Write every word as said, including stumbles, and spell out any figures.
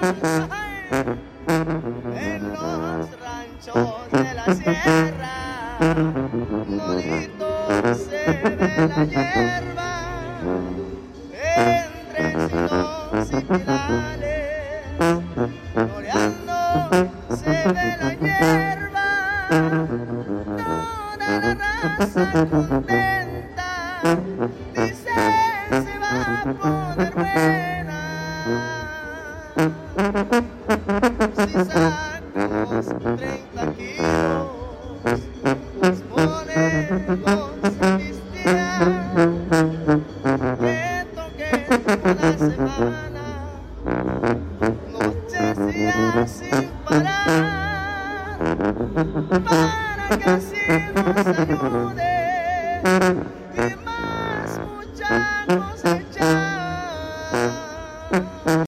En los ranchos de la sierra, bonito se ve la hierba entre encinos y pinales, floreando se ve la hierba, toda la raza contenta, dice se va a poner buena. Si sacas treinta kilos, los ponemos a pistear, que toquen toda la semana, noches y así.